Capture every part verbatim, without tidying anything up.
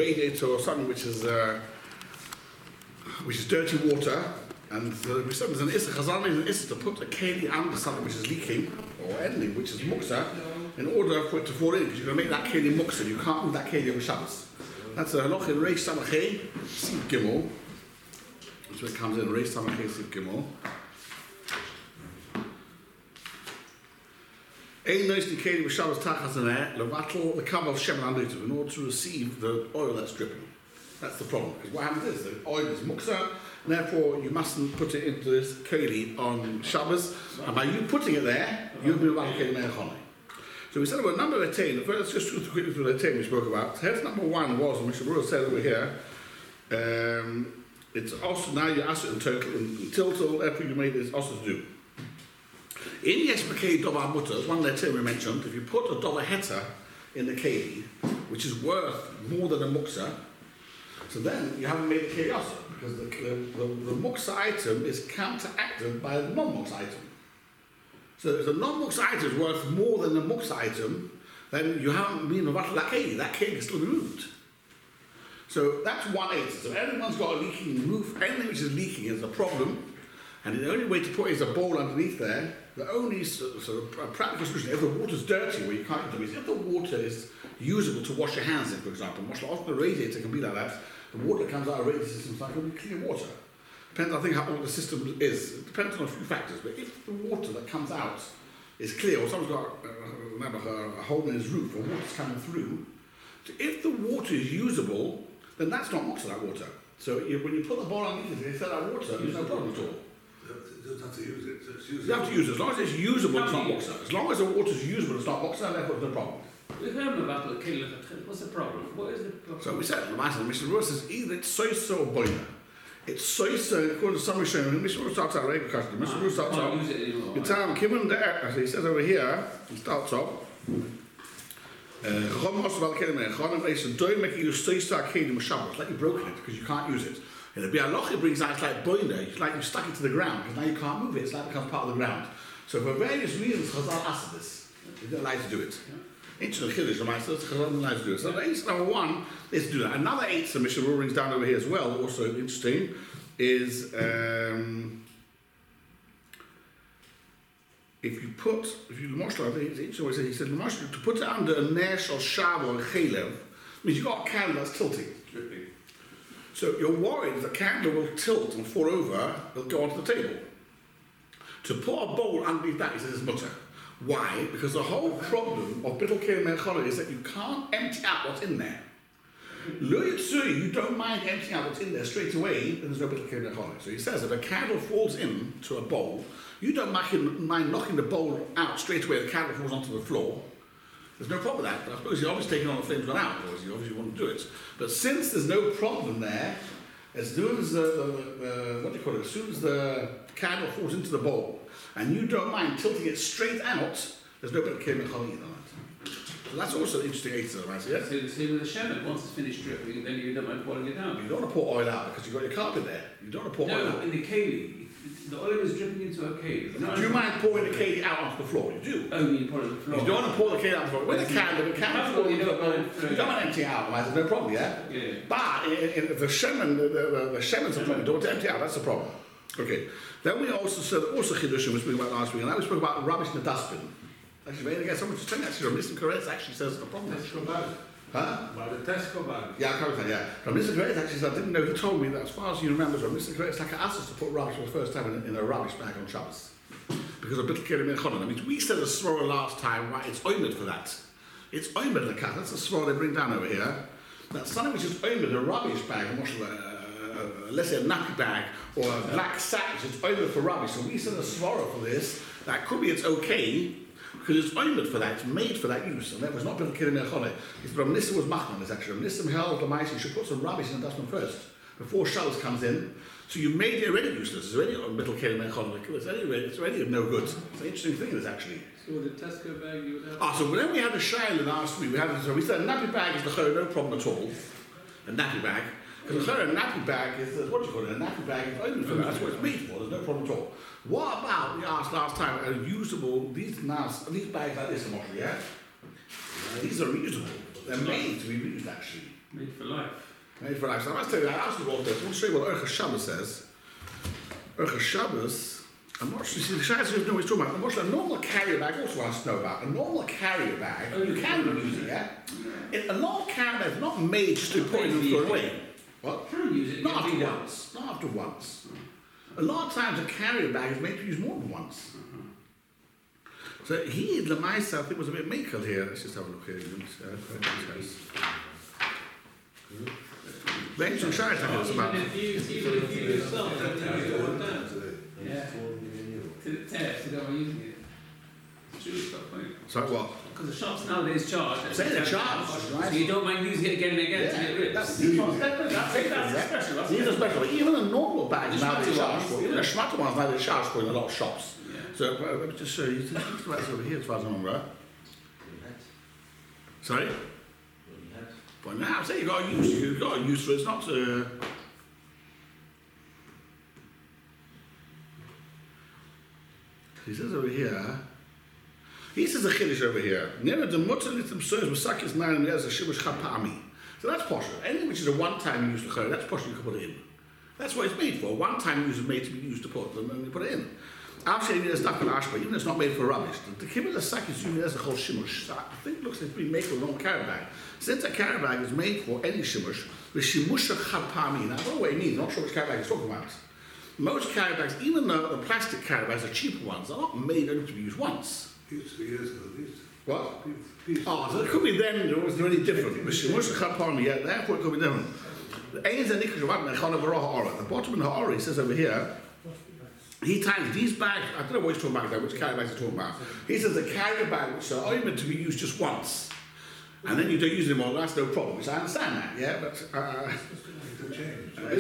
made into something which is uh, which is dirty water, and uh, we said there's an issa, Chazal made an issa to put a keli under something which is leaking, or ending, which is muksa, in order for it to fall in, because you're going to make that keli muksa, you can't move that keli over Shabbos. That's a halach in Reish Samachay, Siv Gimel. That's where it comes in, Reish Samachay, Siv Gimel. Ein nicely keli with Shabbos tachas in there, levatl the cover of shemen alutiv, in order to receive the oil that's dripping. That's the problem, because what happens is the oil is muksa, and therefore you mustn't put it into this keli on Shabbos, and by you putting it there, you'll be levatl keli me'echonei. So we said about number of ten. Let's just go quickly through the ten we spoke about. Here's number one was, and Mister Brewer said over here, um, it's also now you ask it in total, in total, everything you made is also to do. In Yesh Makei Dova Mutter, one of the ten we mentioned, if you put a Dova Heta in the keli, which is worth more than a muksa, so then you haven't made the keli also, because the, the, the, the muksa item is counteracted by the non-muksa item. So if the non-muksa item is worth more than the muksa item, then you haven't been about that keli. That keli is still removed. So that's one eighth. So everyone's got a leaking roof. Anything which is leaking is a problem. And the only way to put is a bowl underneath there. The only sort of practical solution, if the water's dirty, where you can't do it, is if the water is usable to wash your hands in, for example. Often the radiator can be like that. The water that comes out of the radiator system is like really clear water. Depends, I think, how old the system is. It depends on a few factors. But if the water that comes out is clear, or someone's got uh, remember, a, a hole in his roof, or water's coming through, so if the water is usable, then that's not much of that water. So you, when you put the bowl underneath it, you fill that water, there's no problem at all. You don't have to use it. So it's usable. You have to use it. As long as it's usable, it's not muksa. As long as the water is usable, it's not muksa, therefore there's no problem. We heard about the keli. What's the problem? What is the problem? So we said, the Master, Mister Ruh says, either it's soy-so or boina. It's soy-so, according to some Rishonim, Mister Ruh starts out, Mister Ruh starts out, use it anymore. the time, Kimmon the As he says over here, he starts off, Chacham also about keli me'echon, Chacham they said, don't make you soy-so keli m'shabbos, it's like you've broken it, because you can't use it. And the Bialoch it brings out, it's like boina, it's like you stuck it to the ground, because now you can't move it, it's like it becomes part of the ground. So for various reasons, Chazal asked this. They don't like to do it. Ancient Chiddush, the Master, Chazal don't like to do it. So the eighth number one is to do that. Another eighth, the Mishnah brings down over here as well, also interesting, is um, if you put, if you Moshe, I think it's interesting, he said, Moshe, to put it under a ner shel shav or a chelev, means you've got a candle that's tilting. So you're worried if the candle will tilt and fall over, it'll go onto the table. To put a bowl underneath that, he says, is mutter. Why? Because the whole problem of bittul keli me'echonei is that you can't empty out what's in there. Lo yitzuri, you don't mind emptying out what's in there straight away, then there's no bittul keli me'echonei. So he says if a candle falls into a bowl, you don't mind knocking the bowl out straight away, the candle falls onto the floor. There's no problem with that. But I suppose you're obviously taking on the flames gone out, otherwise you obviously want to do it. But since there's no problem there, as soon as the, the, the what do you call it, as soon as the candle falls into the bowl, and you don't mind tilting it straight out, there's no bittul keli me'echonei either. So that's also an interesting answer, right? Yeah? So the same with the shemen. Once it's finished dripping, then you don't mind pouring it down. You don't want to pour oil out because you've got your carpet there. You don't want to pour no, oil out. in the keli, the oil is dripping into a keli. Do you mind pouring the keli out onto the floor? You do. Oh, you pour it on the floor. You don't want to pour the keli out on the floor. With the candle, the candle falls into the bowl. You don't want to empty out, otherwise there's no problem, yeah? Yeah. But in, in, in the shemen, the, the, the shemen's a problem. You don't want to empty out, that's the problem. Okay. Then we also said, also Chiddushim we spoke about last week, and now we spoke about rubbish in the dustbin. Actually, again, someone just telling me, actually, Mister Koretz actually says the problem is. Tesco bag. Huh? By the Tesco bag. Yeah, I can't say, yeah. But Mister Koretz actually said, I didn't know, he told me that as far as you remember, so Mister Koretz like asked us to put rubbish for the first time in, in a rubbish bag on Shabbos. Because of bittul keli me'echonei. I mean, we said a svara last time, right? It's oimed for that. It's oimed in the cat. That's a svara they bring down over here. That's something which is oimed, a rubbish bag, a, uh, let's say a nappy bag, or a black sack, which is oimed for rubbish. So we said a svara for this. That could be it's okay, because it's oimed for that, it's made for that use, and that was not bittul keli me'echonei. It's Rav Nissim was machman, this actually. Rav Nissim held the mice, you should put some rubbish in the dustbin first, before Shabbos comes in. So you made it already useless, it's already on bittul keli me'echonei, it's already, it's already no good. It's an interesting thing, this actually. So with the Tesco bag, you would have. Ah, so when we had a shaila last week, we had so we said a nappy bag is the chayr, no problem at all. A nappy bag. Because a chayr, a nappy bag is, what do you call it? A nappy bag is open for that, that's what it's made for, there's no problem at all. What about, we asked last time, are usable, these nas, these bags like this, yeah? These are reusable. They're made to be reused, actually. Made for life. Made for life. So I must tell you, I asked you about this. I want to show you what Urcha Shabbos says. Urcha Shabbos, I'm not sure, see, the Shai says, no, he's talking about, I'm not sure, a normal carrier bag also has to know about. A normal carrier bag, Oh, you yeah. can use it, yeah? It, a normal carrier bag is not made just to put it and throw it away. What? Can use it. Not get after rid of it. once. Not after once. A lot of times a carrier bag is made to use more than once. So he, the mice, I think, was a bit makel here. Let's just have a look here. Bench and Shire talking us about. Even if you, even if you yourself don't use it all down. Yeah. To the test, you don't using it. It's true stuff, right? So what? Because the shops nowadays charge. Say they charge, So right? you don't mind using it again and again to get rid of it. That's That's that's special. that's These are special. special. Even a normal bag The now they schmatter charge ones, for. Even yeah. a schmatter ones now they charge for in a lot of shops. Yeah. So uh, let me just show you. Think about this over here as far as I remember. Sorry? But now, say you got to use you got to use for it. It's not. Uh, he says over here. He says a chiddush over here. Never the mutter litim sois masakis nine as a shibush chapami. So that's posh. Anything which is a one-time use to chayr, that's posh. You can put it in. That's what it's made for. One-time use is made to be used to put, and then you put it in. After you need stuff in ashba, even if it's not made for rubbish. The kibbutz the sak is used as a whole shimush. I think it looks like it's been made for a normal carry bag. Since a carry bag is made for any shimush, the shimush chapami. Now, I don't know what it means. I'm not sure which carry bag he's talking about. Most carry bags, even though the plastic carry bags are cheaper ones, are not made only to be used once. Used to be years ago, at least. What? Used to Oh, so it could be then, it was really different. The shimush chapami, yeah, therefore it could be different. The Ein Zenik Shabbat Nechon of Ha'ara. The bottom of the Ha'ara, he says over here, he times these bags, I don't know what he's talking about there, which carry bags he's talking about. He says the carrier bag, which are only meant to be used just once, and then you don't use them all, that's no problem, which I understand that, yeah, but, uh, to change. uh,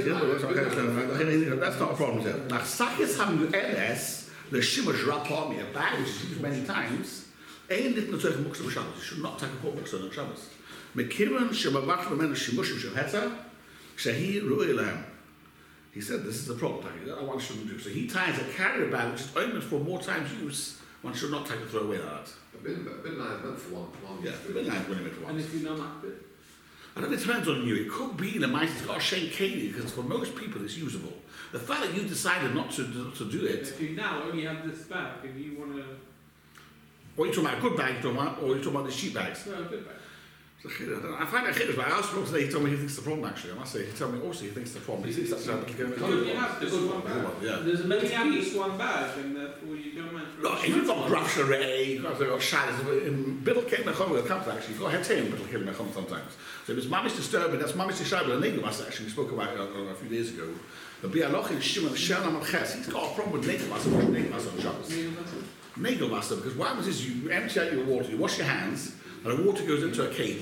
okay, that's not a problem, sir. Now, Sakis Hamu Eles, the Shimush Rapami, a bag which is used many times, Ein Lit Notzach Muksa B'Shabbos, you should not take a pot Muksa on Shabbos. Mekivan Shemavach B'men Shimush Shemhetza, Shehi Ru'i Lehem. He said this is the problem, that one shouldn't do. So he ties a carrier bag which is only for more times use, one should not take a throw away like that. A bin, a bin line meant for one, one. Yeah, the midnight when it And once. if you know map it, I don't know, it depends on you. It could be the mice has got a shame Katie because for most people it's usable. The fact that you decided not to do, to do it, If you now only have this bag and you want to, or you're talking about a good bag, you're talking about, or you're talking about the cheap bags. no, a good bag. So, I don't know. I find that chiddush, but I asked him today, he told me he thinks the problem actually. I must say, he told me also he thinks the problem. He thinks that's how we can You only have this one bag. Yeah. there's a You only have million this one bag and therefore you don't mind for Look, if you've got gruff array, you've got, got shadows, in Biddle Kate Mechon will come to actually, you've got a head in Biddle Kate Mechon sometimes. So if it's mamish disturbing, that's mamish disturbing, the Negemas actually we spoke about it uh, a few days ago. The Bialoch in Shimon Shalom Ches, he's got a problem with Negemas and washing Negemas on Shabbos. Negemas, because what happens is you empty out your water, you wash your hands, and the water goes into a cage.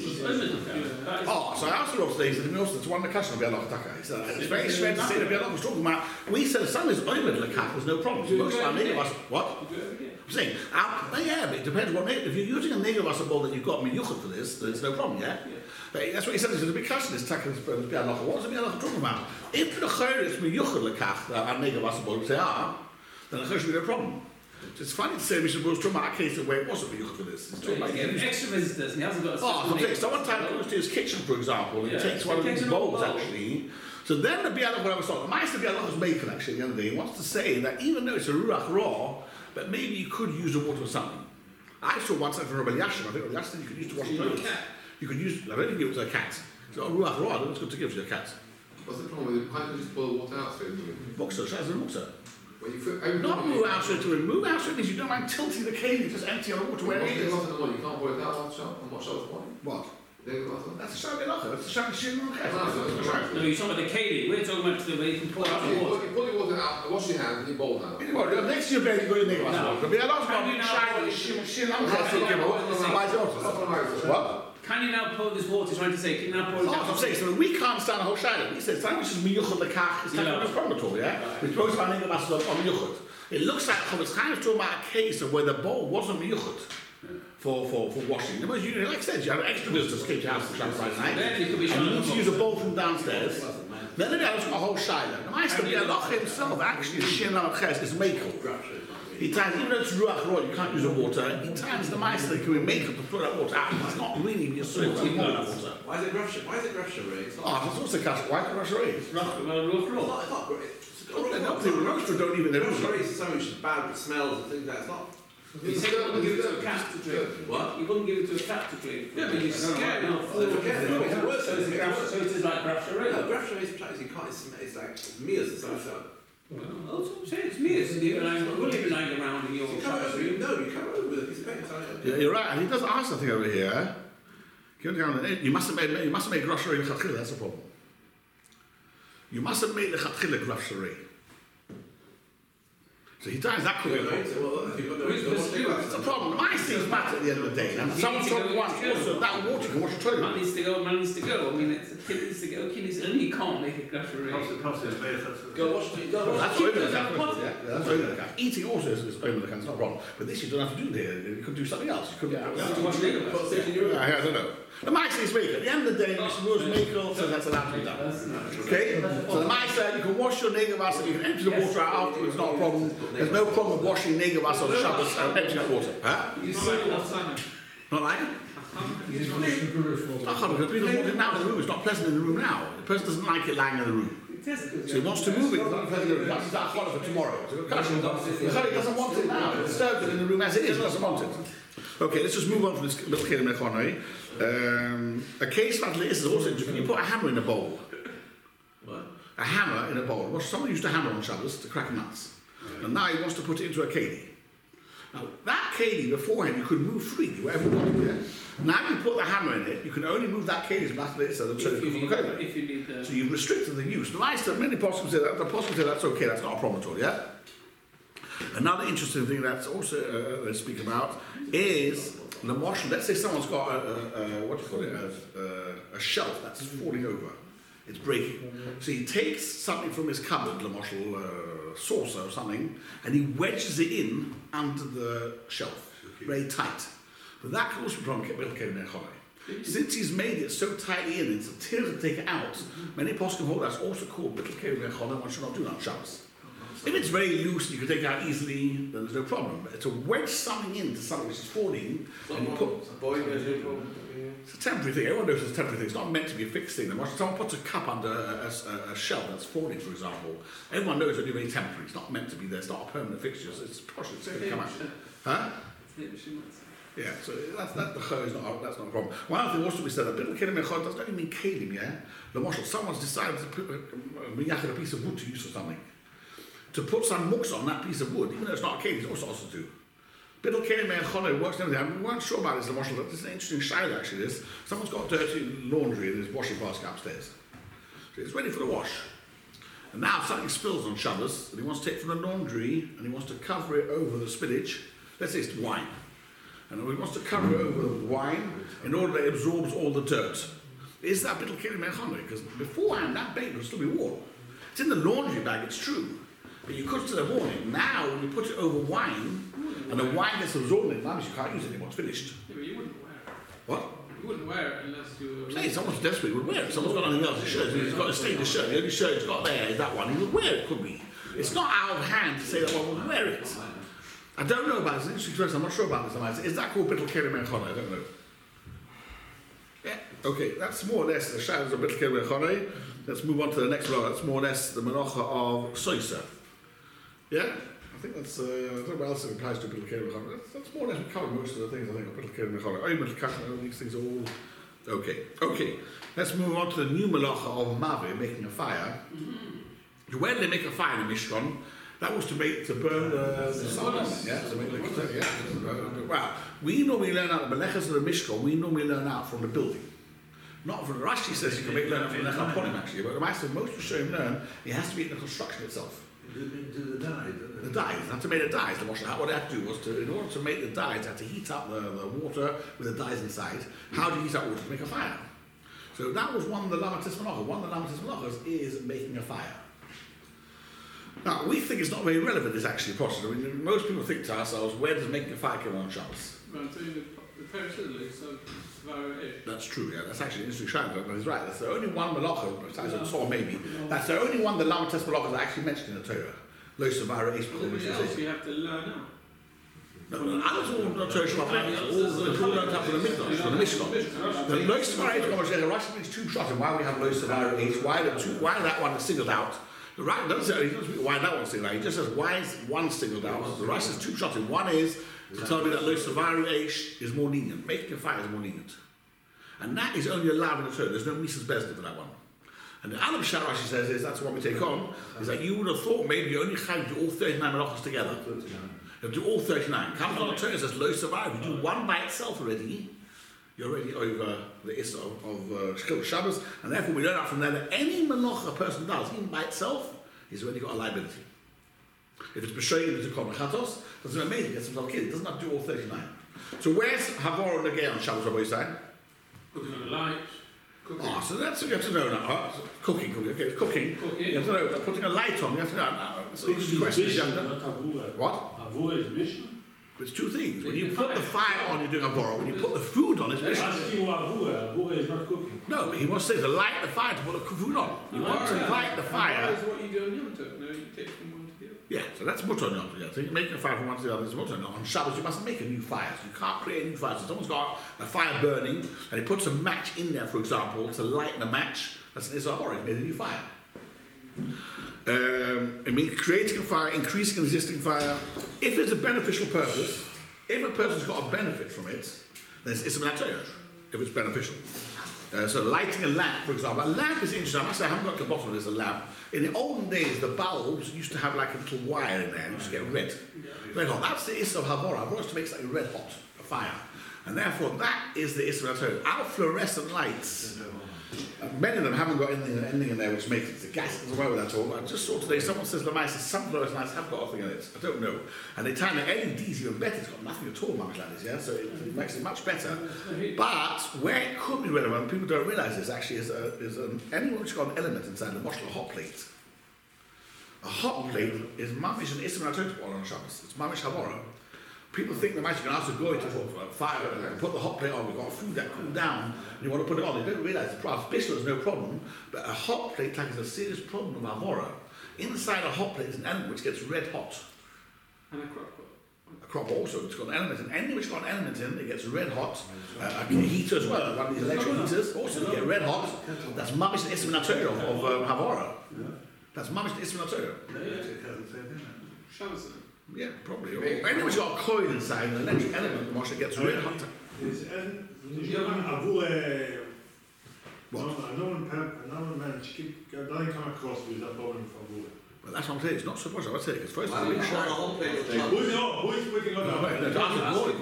Oh, so I asked the Rob today, he said, also, it's one of the question of Bialoch Taka. He said, it's very strange to say that Bialoch was talking about, we said some is oimed lekach, there's no problem. So most of our Negemas, what? I'm saying, uh, yeah, but it depends what name. If you're using a Negemas bowl that you've got miyuchad for this, there's no problem, yeah? But that's what he said, there's a big question, this Taka is Bialoch. What is Bialoch talking about? If the chayr is miyuchad lekach, our Negemas bowl, you say, ah, then there should be no problem. So it's funny to say Mister Bull's talking about a case of where it wasn't miyuchad for this. He's talking about extra visitors and he hasn't got a Oh, special so name. someone time goes to his kitchen, for example, and Yeah, he takes he one of takes these an old bowls, bowl. actually. So then the Bialoch, what I was talking, the Meister Bialoch was making actually the other day, he wants to say that even though it's a Ruach raw, but maybe you could use the water for something. I saw one time from Rabbi Yashin, I think Rabbi Yashin you could use to wash clothes. You could use, I don't think it was a cat. So a Ruach raw, I don't know it's good to give to a cat. What's the problem with it? Can't you just boil water out straight into it? Boxer, shaz and boxer. Well, you put every Not move out straight away. Move out straight means you don't mind tilting the cane, you just empty on the water where it is. in the morning, you can't boil it out after shop. I'm not sure what's the point. What? Then you got That's a Shabbat Bialoch, that's a Shabbat Shin on That's right. No, you're talking about the Katie. We're talking about the way you can pour out the You water. put, you put your water out, wash your hands, and you bowl now. Anyway, next to your bed, you go to the Negemas. No. Rabbi Bialoch's Can got you now shy, pour- Shin, Shin, I'm Can you now pour this in? Why is it That's also? what I'm saying. What? Can you now pour this water? Trying to say, can you now pour it Oh, out? I'm saying, so we can't stand a whole shadow. He says, "Time which is miyuchad lekach." It's not Yeah. no problem at all, yeah. We're supposed to have a master on miyuchad. It looks like Chavetz Chaim is talking about a case of where the bowl wasn't miyuchad for for for washing. The most usually, like I said, you have extra visitors came to your house on Shabbos night, Then you could be and you showing need to use a bowl from downstairs. Then the guy's got a whole shadow. The Meister Bialoch himself actually is shin on ches is makel. He ties, even though it's ruach roy, you can't use the water. He ties the Meister can be makel to put that water out. It's not really be a soil, it's more water. Why is it Russia? Why is it Russia, Ray? It's not. Oh, it's also cast white Russia It's not. Well, rough It's rough. not. It's not great. It's Oh, they're not people. Roaster don't even know. Russia is something which is bad, which smells and things like that. It's not. You said you wouldn't give it to a cat to drink. What? You wouldn't give it to a cat to drink. Yeah, but you're scared. No, Oh, it's okay. No, it's worse. So it's graf- so it is like graf No, charade. Russia is practically you can't. It's, it's like it's meals and stuff. So. Oh, so I'm saying it's me. It's even lying, we'll leave it lying around in your You cover shower. over. No, you cover over with a piece of paper. So Yeah, you're right. And he does ask something over here. Go down the- You mustn't make you mustn't make Russia lechatchila. That's the problem. You mustn't make lechatchila Russia. So he ties that You're quick. going to- well, you've got no- Which you've got was- no- It's a problem. My things matter at the end of the day. And You someone need to told me go once, to also, that water can wash your toilet. Man needs to go, man needs to go. I mean, it's a kid needs to go. Kid needs, and you can't make a graf charade. Process, process, made it. Go watch the. Go Well, watch that's the. over the cap. Yeah, that's over the cap. Eating also is, is over the cap. It's not a problem. But this you don't have to do there. You could do something else. You could. Yeah, Yeah, you have to wash it. Put it in your room. I don't know. The mice is make At the end of the day, Mister Rose Makel says that's allowed to be done. Okay? So the mice said you can wash your negavas, you can empty the water out afterwards, not a problem. There's no problem with washing negavas on the Shabbos and emptying out water. Huh? You see what's happening. Not like it? It's not hard because people want it now in the room. It's not pleasant in the room now. The person doesn't like it lying in the room. So he wants to move it. It's not pleasant in the room. That's that hot for tomorrow. So the Chali doesn't want it now. It disturbs it in the room as it is. He doesn't want it. Okay, let's just move on from this little kid in Mechonai. Um, a case like this is also interesting. Can you put a hammer in a bowl? What? A hammer in a bowl. Well, someone used a hammer on Shabbos to crack nuts. And now he wants to put it into a keli. Now, that keli beforehand you could move freely wherever you wanted. Yeah? Now you put the hammer in it, you can only move that keli as much as so that If you it's need, okay. if you need the. So you've restricted the use. The nice that many apostles say that the apostles say that's okay, that's not a problem at all, yeah? Another interesting thing that's also uh, they speak about is the motion. Let's say someone's got a, a, a what do you call it, a, a, a shelf that's falling over, it's breaking. So he takes something from his cupboard, the moshel uh, saucer or something, and he wedges it in under the shelf, very tight. But that can also be from Since he's made it so tightly in, it's a tear to take it out. Many poskim hold that's also called bittul keri nechole. One should not do that on Shabbos. If it's very loose and you can take it out easily, then there's no problem. But to wedge something into something which is falling, and you put, It's a boy. There's no problem. it's a temporary thing. Everyone knows it's a temporary thing. It's not meant to be a fixed thing. When someone puts a cup under a, a, a shelf that's falling, for example, everyone knows it's only very temporary. It's not meant to be there. It's not a permanent fixture. It's, it's posh. It's going to come out. Huh? Yeah, so that's that. The chol is not a, that's not a problem. One other thing also we said that bittul kelim echad doesn't only mean kelim. Yeah, the marshal. Someone's decided to put a, a piece of wood to use for something. To put some muks on that piece of wood, even though it's not a kelim, it's also also do. Bittul kelim echad works and everything. We weren't sure about this. The marshal. This is an interesting shayla actually. This someone's got dirty laundry in his washing basket upstairs. So it's ready for the wash. And now something spills on Shabbos, and he wants to take from the laundry and he wants to cover it over the spillage. Let's say it's wine. And he wants to cover it over the wine in order that it absorbs all the dirt. Is that bittul keri mechonah? Because beforehand that bait would still be warm. It's in the laundry bag, it's true. But you could still have worn it. Now when you put it over wine, and the wine gets absorbed in it, now you can't use it anymore, it's finished. Yeah, but you wouldn't wear it. What? You wouldn't wear it unless you. Say someone's desperate, he would wear it. Someone's got nothing else, his shirt, he's got a stainless shirt, the only shirt he's got there is that one, he would wear it, could be. It's not out of hand to say that one would wear it. I don't know about this. It's an interesting question. I'm not sure about this. Is that called bittul keri mechonah? I don't know. Yeah. Okay. That's more or less the shadows of bittul keri mechonah. Let's move on to the next block. That's more or less the menocha of soisa. Yeah. I think that's. Uh, I don't know what else it applies to bittul keri mechonah. That's, that's more or less we covered most of the things I think of bittul keri mechonah. Oh, bittul kachna. These things are all okay. Okay. Let's move on to the new menocha of mavi, making a fire. Mm-hmm. When they make a fire in the Mishkan. That was to make to burn uh, the sun. Yeah, to make the yeah. Wow. We normally learn out the Melechas of the Mishkan. We normally learn out from the building, not from the Rashi says you can make learn out from the Nechaponim actually. But the Master most of Shem learn it has to be in the construction itself. Do the dye. The dyes. They had to make the dyes. The what they had to do was to in order to make the dyes, they had to heat up the, the water with the dyes inside. How do you heat up water to make a fire? So that was one of the Lamatis Malachas. One of the Lamatis Malachas is making a fire. Now, we think it's not very relevant, it's actually a process. I mean, most people think to ourselves, where does making a fire come on Shabbos? But I'm telling you, the parasitally, so Vara That's true, yeah, that's actually an interesting shayla, but he's right. That's the only one malacha, besides the Torah maybe, that's the only one the Lamates malachas are actually mentioned in the Torah. Lo savara is Everything else you have to learn out. No, no, alles all not Torah Shabbat Peiros. All the all don't have for the Mikdash, for the Mishkan. The Lo Savara Eish, Gomer says, the Rashi makes two shots, and why we have Lo Savara Eish, why the two, why that one is singled out. The Rashi doesn't say, he doesn't speak why that one's singled out, he just says, why is one singled out? The Rashi says two shots, and one is to tell me that Lo Savara Eish is more lenient, making a fire is more lenient. And that is only allowed in the Torah, there's no Mises Bezdin for that one. And the other Pshat Rashi says is, that's what we take on, is that you would have thought maybe you only have to do all thirty-nine melachos together. You do all thirty-nine. Comes on the Torah, it says, Lo Savara, if you do one by itself already, you're already over the Issa of, of uh, Shechil Shabbos, and therefore we learn out from there that any melacha a person does, even by itself, he's already got a liability. If it's B'shoyim, it's a Kol Mechatos, that's amazing, gets himself killed, he doesn't have to do all thirty-nine. So where's Havor and Nagay on Shabbos, Rabbi Yisrael? Cooking on the light. Ah, so that's you have to know now. Huh? Cooking, cooking, okay, cooking. Cooking. You have to know, putting a light on, you have to know. Now, so the question is, you have to know. What? Avura is mission. It's two things. When you put the fire on, you're doing a borrow. When you put the food on, it's mission. Asking you Avura. Avura is not cooking. No, but he wants to say to light the fire to put the food on. You want to light the That fire. is what you do on Yom Tov. No, you take from one to the other. Yeah, so that's mutter on Yom Tov. So you make a fire from one to the other. It's mutter on On Shabbos, you mustn't make a new fire. So you can't create a new fire. So someone's got a fire burning, and he puts a match in there, for example, to light the match. That's an Issa Hora. He made a new fire. Um, it means creating a fire, increasing an existing fire. If it's a beneficial purpose, if a person's got a benefit from it, then it's Issa B'nai if it's beneficial. Uh, so lighting a lamp, for example. A lamp is interesting. I must say, I haven't got to the bottom of this, a lamp. In the olden days, the bulbs used to have like a little wire in there, and used to get red. Red hot. That's the Issa of Havora. Havora is to make something red hot, a fire. And therefore, that is the Issa B'nai Our fluorescent lights, uh, many of them haven't got anything, anything in there which makes it. The gas doesn't work with that at all. I just saw today, someone says, Lamai says, some fluorescent lights have got a thing in it. I don't know. And they tell me L E Ds even better. It's got nothing at all, much like this, yeah? So it, it makes it much better. But where it could be relevant, people don't realise this actually, is, a, is an, anyone which got an element inside the moshel, a hot plate. A hot plate is mamish and Issa B'nai on Shabbos. It's mamish Havora. People think the magic can ask a guy to put fire and put the hot plate on. We've got food that cooled down, and you want to put it on. They don't realise the problem. Bishla is no problem, but a hot plate like is a serious problem of Havora. Inside a hot plate is an element which gets red hot. And a crock pot. A crop also, it's got an element in. Anything which got an element in, it gets red hot. Uh, a heater as well, one of these electric heaters, also they get red hot. That's mamish and Issa B'nai of, of um, Havora. That's mamish and Issa B'nai Shabbos. Yeah, probably. Or anything which got a coil inside, an electric element, the moshel gets red hot. Is Avura... What? No one man, doesn't come across with that problem for Avura. But that's what I'm saying, it's not so much, I would say, because first of all, Why we we should. on a hot plate of Who's Shabbos? no, who's putting on No, wait, no, that? that's a goy.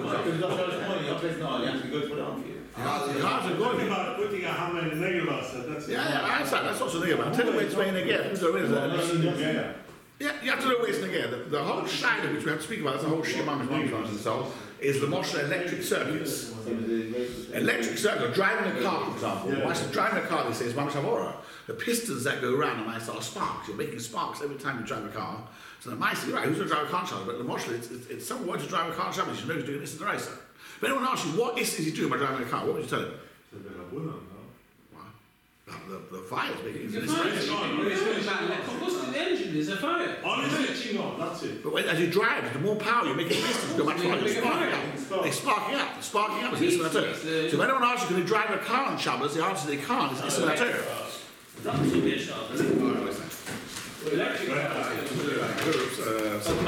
Putting a- Putting a hammer in the negative answer, that's... Yeah, yeah, I understand, that's also the thing about it. Tell them where it's made again, who's there is that? Yeah, you have to know where it's again. The, the whole shine which we have to speak about, that's the whole Shimon and so is the Moshe electric circuits. Electric circuit, driving a car, for example. Yeah. Why should driving a car, they say, is Mamash Havora. The pistons that go around the mice are sparks. You're making sparks every time you drive a car. So the mice, you're right, who's going to drive a car in Shabbos? But the Moshe, it's, it's, it's someone wants to drive a car in Shabbos, you know he's doing this in the racer. If anyone asks you, what is he doing by driving a car, what would you tell him? The, the, the fire's making The it. fire, the combusted engine is a fire. On the switching on, that's it. But when, as you drive, the more power you make it pistons go much farther. They're sparking up. They're sparking up. They're sparking up. It's Issa B'nai. So if anyone asks you, can you drive a car on Shabbos? The answer is they can't. It's Issa B'nai. That was a bit sharp, isn't it? Electric. Electric. Uh,